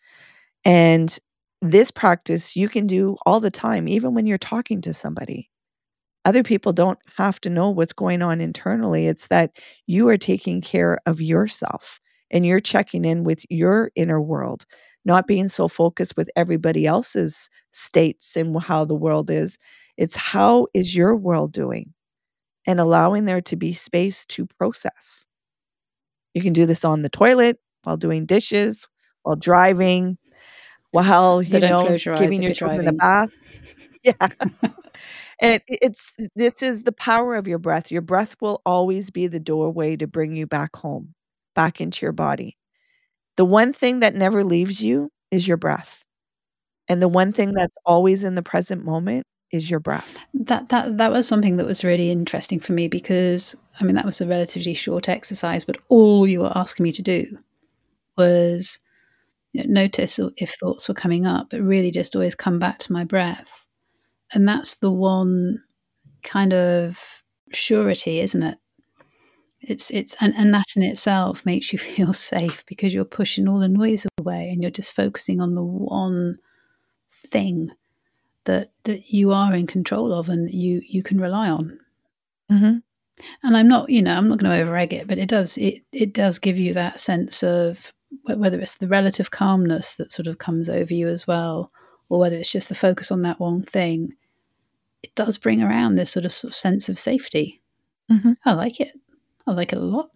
Speaker 2: And this practice you can do all the time, even when you're talking to somebody. Other people don't have to know what's going on internally. It's that you are taking care of yourself and you're checking in with your inner world, not being so focused with everybody else's states and how the world is. It's how is your world doing, and allowing there to be space to process. You can do this on the toilet, while doing dishes, while driving, while,
Speaker 1: So
Speaker 2: you
Speaker 1: don't
Speaker 2: know,
Speaker 1: close your eyes
Speaker 2: giving
Speaker 1: if
Speaker 2: your
Speaker 1: you're
Speaker 2: children a
Speaker 1: driving.
Speaker 2: bath. Yeah. And it- it's this is the power of your breath. Your breath will always be the doorway to bring you back home, back into your body. The one thing that never leaves you is your breath. And the one thing that's always in the present moment is your breath.
Speaker 1: That that that was something that was really interesting for me, because I mean that was a relatively short exercise, but all you were asking me to do was, you know, notice if thoughts were coming up, but really just always come back to my breath. And that's the one kind of surety, isn't it? It's it's and, and that in itself makes you feel safe, because you're pushing all the noise away and you're just focusing on the one thing that that you are in control of and that you you can rely on.
Speaker 2: Mhm.
Speaker 1: And I'm not, you know, I'm not going to over egg it, but it does it it does give you that sense of wh- whether it's the relative calmness that sort of comes over you as well, or whether it's just the focus on that one thing. It does bring around this sort of, sort of sense of safety.
Speaker 2: Mm-hmm.
Speaker 1: I like it. I like it a lot.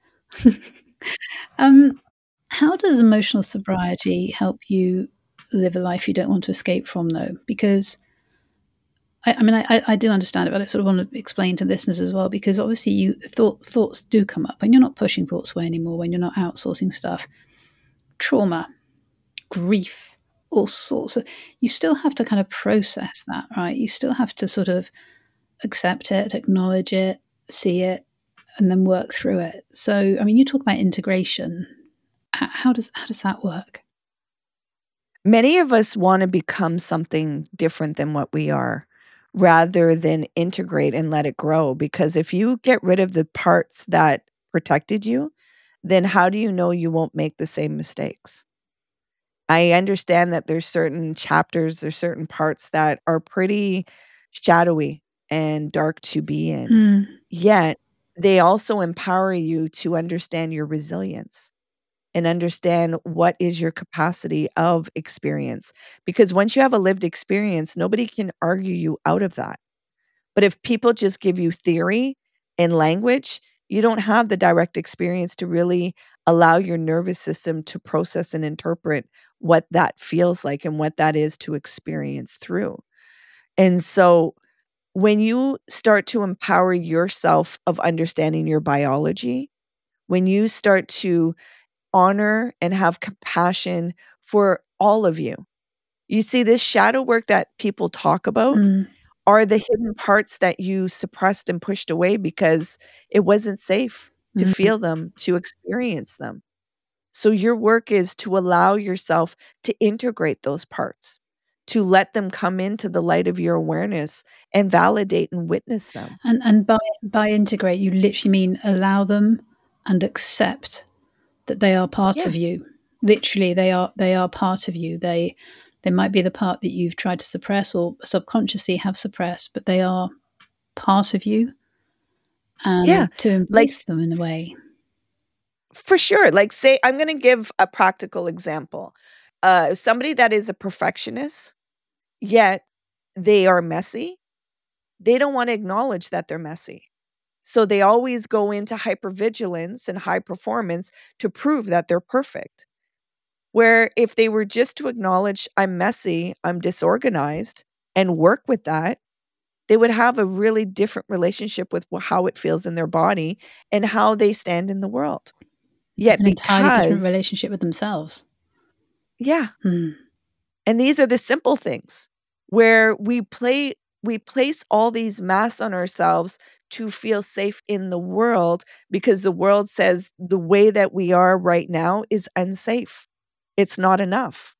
Speaker 1: um, how does emotional sobriety help you live a life you don't want to escape from, though? Because I, I mean, I, I do understand it, but I sort of want to explain to listeners as well, because obviously you thought thoughts do come up, and you're not pushing thoughts away anymore when you're not outsourcing stuff. Trauma, grief, all sorts of. You still have to kind of process that, right? You still have to sort of accept it, acknowledge it, see it, and then work through it. So, I mean, you talk about integration. How does how does that work?
Speaker 2: Many of us want to become something different than what we are rather than integrate and let it grow. Because if you get rid of the parts that protected you, then how do you know you won't make the same mistakes? I understand that there's certain chapters, there's certain parts that are pretty shadowy and dark to be in.
Speaker 1: Mm.
Speaker 2: Yet they also empower you to understand your resilience and understand what is your capacity of experience. Because once you have a lived experience, nobody can argue you out of that. But if people just give you theory and language, you don't have the direct experience to really allow your nervous system to process and interpret what that feels like and what that is to experience through. And so when you start to empower yourself of understanding your biology, when you start to honor and have compassion for all of you. You see, this shadow work that people talk about
Speaker 1: Mm.
Speaker 2: are the hidden parts that you suppressed and pushed away because it wasn't safe to
Speaker 1: Mm.
Speaker 2: feel them, to experience them. So your work is to allow yourself to integrate those parts, to let them come into the light of your awareness and validate and witness them.
Speaker 1: And and by by integrate, you literally mean allow them and accept that they are part
Speaker 2: Yeah.
Speaker 1: of you. Literally, they are they are part of you. They they might be the part that you've tried to suppress or subconsciously have suppressed, but they are part of you,
Speaker 2: Yeah.
Speaker 1: and to
Speaker 2: Like
Speaker 1: embrace them in a way.
Speaker 2: For sure. Like, say, I'm going to give a practical example. Uh, somebody that is a perfectionist, yet they are messy, they don't want to acknowledge that they're messy. So they always go into hypervigilance and high performance to prove that they're perfect. Where if they were just to acknowledge, I'm messy, I'm disorganized, and work with that, they would have a really different relationship with wh- how it feels in their body and how they stand in the world.
Speaker 1: Have
Speaker 2: Yet
Speaker 1: an entirely different
Speaker 2: because,
Speaker 1: relationship with themselves.
Speaker 2: yeah,
Speaker 1: Hmm.
Speaker 2: and these are the simple things where we play we place all these masks on ourselves to feel safe in the world because the world says the way that we are right now is unsafe. It's not enough.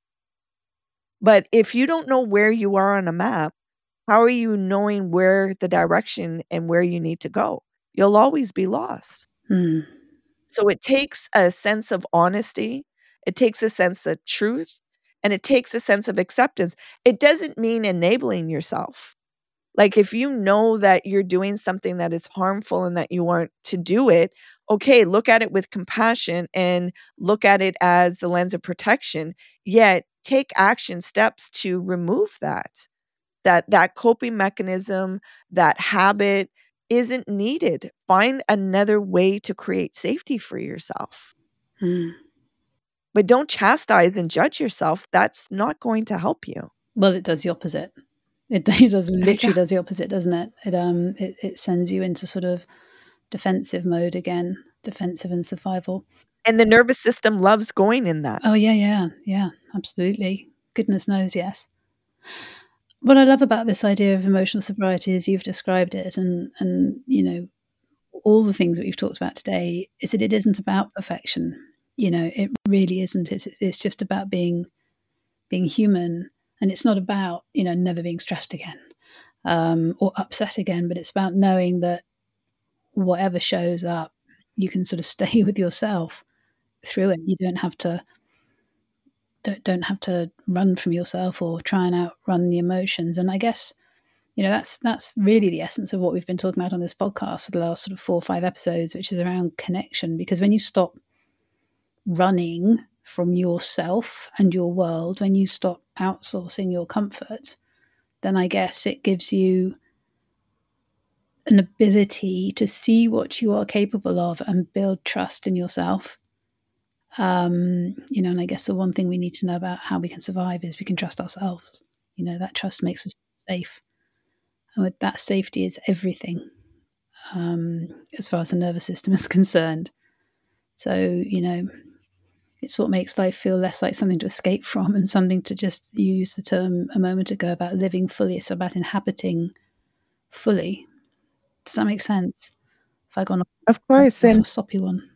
Speaker 2: But if you don't know where you are on a map, how are you knowing where the direction and where you need to go? You'll always be lost.
Speaker 1: Hmm.
Speaker 2: So it takes a sense of honesty, it takes a sense of truth, and it takes a sense of acceptance. It doesn't mean enabling yourself. Like if you know that you're doing something that is harmful and that you want to do it, okay, look at it with compassion and look at it as the lens of protection, yet take action steps to remove that. That that coping mechanism, that habit isn't needed. Find another way to create safety for yourself.
Speaker 1: Hmm.
Speaker 2: But don't chastise and judge yourself. That's not going to help you.
Speaker 1: Well, it does the opposite. It, it does
Speaker 2: Uh,
Speaker 1: literally
Speaker 2: yeah.
Speaker 1: does the opposite, doesn't it? It um it, it sends you into sort of defensive mode again, defensive and survival.
Speaker 2: And the nervous system loves going in that.
Speaker 1: Oh yeah, yeah, yeah, absolutely. Goodness knows, yes. What I love about this idea of emotional sobriety as you've described it, and and you know, all the things that we've talked about today, is that it isn't about perfection. You know, it really isn't. It's, it's just about being being human, and it's not about, you know, never being stressed again, um, or upset again, but it's about knowing that whatever shows up, you can sort of stay with yourself through it. You don't have to don't, don't have to run from yourself or try and outrun the emotions. And I guess, you know, that's that's really the essence of what we've been talking about on this podcast for the last sort of four or five episodes, which is around connection. Because when you stop running from yourself and your world, when you stop outsourcing your comfort, then I guess it gives you an ability to see what you are capable of and build trust in yourself. Um, you know, and I guess the one thing we need to know about how we can survive is we can trust ourselves. You know, that trust makes us safe. And with that, safety is everything, um, as far as the nervous system is concerned. So, you know, it's what makes life feel less like something to escape from and something to just, you used the term a moment ago about living fully. It's about inhabiting fully. Does that make sense? Have I gone off,
Speaker 2: Of course.
Speaker 1: off
Speaker 2: And
Speaker 1: a soppy one?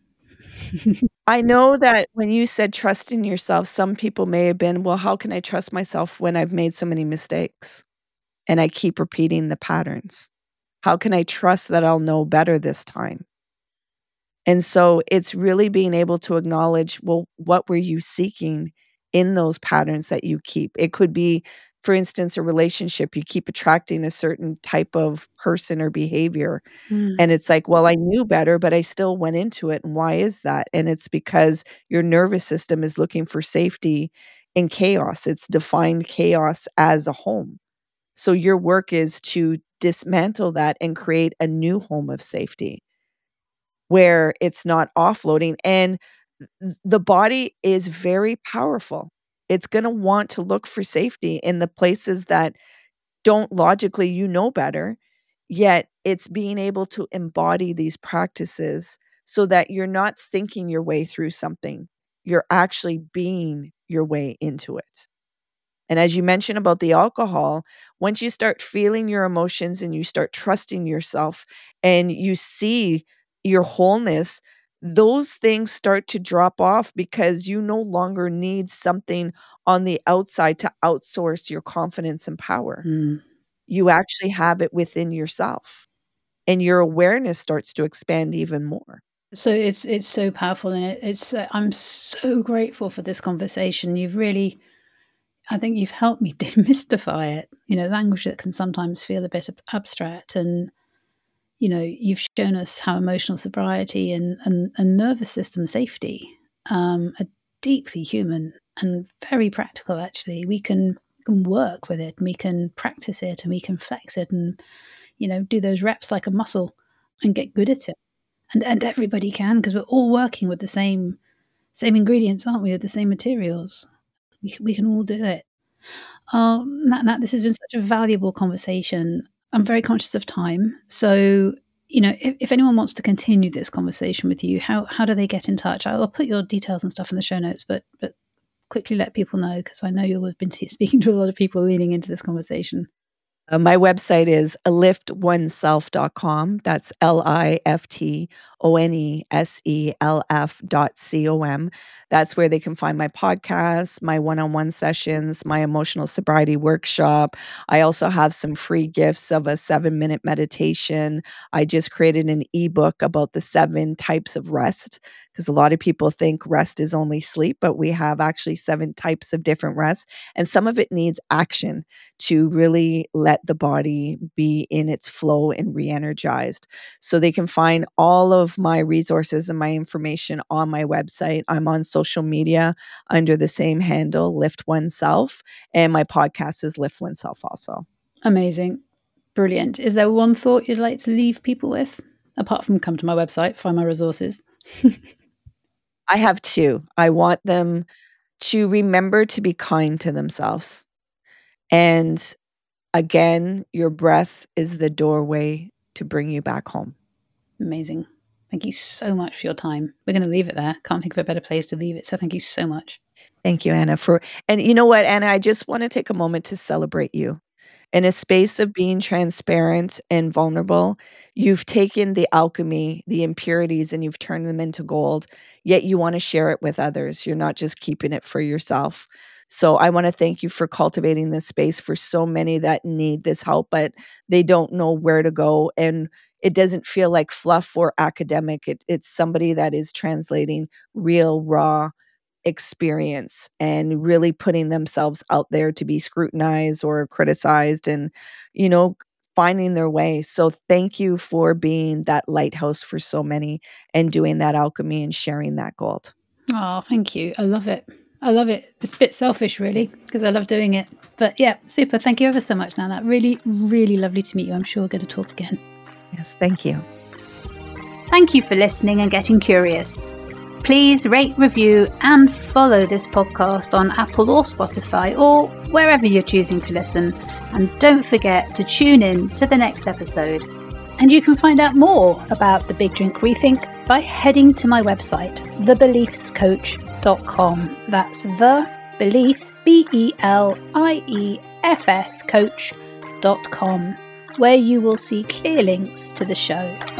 Speaker 2: I know that when you said trust in yourself, some people may have been, well, how can I trust myself when I've made so many mistakes and I keep repeating the patterns? How can I trust that I'll know better this time? And so it's really being able to acknowledge, well, what were you seeking in those patterns that you keep? It could be, for instance, a relationship. You keep attracting a certain type of person or behavior.
Speaker 1: Mm.
Speaker 2: And it's like, well, I knew better, but I still went into it. And why is that? And it's because your nervous system is looking for safety in chaos. It's defined chaos as a home. So your work is to dismantle that and create a new home of safety where it's not offloading. And th- the body is very powerful. It's going to want to look for safety in the places that don't logically, you know better, yet it's being able to embody these practices so that you're not thinking your way through something. You're actually being your way into it. And as you mentioned about the alcohol, once you start feeling your emotions and you start trusting yourself and you see your wholeness, those things start to drop off because you no longer need something on the outside to outsource your confidence and power.
Speaker 1: Mm.
Speaker 2: You actually have it within yourself, and your awareness starts to expand even more.
Speaker 1: So it's it's so powerful, and it, it's uh, I'm so grateful for this conversation. You've really, I think you've helped me demystify it. You know, language that can sometimes feel a bit abstract, and you know, you've shown us how emotional sobriety and and, and nervous system safety um, are deeply human and very practical. Actually, we can can work with it, and we can practice it, and we can flex it, and you know, do those reps like a muscle and get good at it. And and everybody can, because we're all working with the same same ingredients, aren't we? With the same materials. We can, we can all do it. Um, Nat, Nat, this has been such a valuable conversation. I'm very conscious of time. So, you know, if, if anyone wants to continue this conversation with you, how how do they get in touch? I'll put your details and stuff in the show notes, but but quickly let people know, because I know you've been t- speaking to a lot of people leading into this conversation.
Speaker 2: Uh, my website is lift oneself dot com. That's L I F T O N E S E L F dot C O M. That's where they can find my podcasts, my one-on-one sessions, my emotional sobriety workshop. I also have some free gifts of a seven-minute meditation. I just created an ebook about the seven types of rest, because a lot of people think rest is only sleep, but we have actually seven types of different rest, and some of it needs action to really let the body be in its flow and re-energized. So they can find all of my resources and my information on my website. I'm on social media under the same handle, Lift Oneself, and my podcast is Lift Oneself also.
Speaker 1: Amazing. Brilliant. Is there one thought you'd like to leave people with, apart from come to my website, find my resources?
Speaker 2: I have two. I want them to remember to be kind to themselves. And again, your breath is the doorway to bring you back home.
Speaker 1: Amazing. Thank you so much for your time. We're going to leave it there. Can't think of a better place to leave it. So thank you so much.
Speaker 2: Thank you, Anna, for, and you know what, Anna, I just want to take a moment to celebrate you. In a space of being transparent and vulnerable, you've taken the alchemy, the impurities, and you've turned them into gold, yet you want to share it with others. You're not just keeping it for yourself. So I want to thank you for cultivating this space for so many that need this help, but they don't know where to go. And it doesn't feel like fluff or academic. It, it's somebody that is translating real, raw experience and really putting themselves out there to be scrutinized or criticized and, you know, finding their way. So thank you for being that lighthouse for so many and doing that alchemy and sharing that gold.
Speaker 1: Oh, thank you. I love it. I love it. It's a bit selfish, really, because I love doing it. But yeah, super. Thank you ever so much, Nana. Really, really lovely to meet you. I'm sure we're going to talk again.
Speaker 2: Yes, thank you.
Speaker 1: Thank you for listening and getting curious. Please rate, review, and follow this podcast on Apple or Spotify or wherever you're choosing to listen. And don't forget to tune in to the next episode. And you can find out more about the Big Drink Rethink by heading to my website, the beliefs coach dot com. That's the beliefs, B E L I E F S coach dot com, where you will see clear links to the show.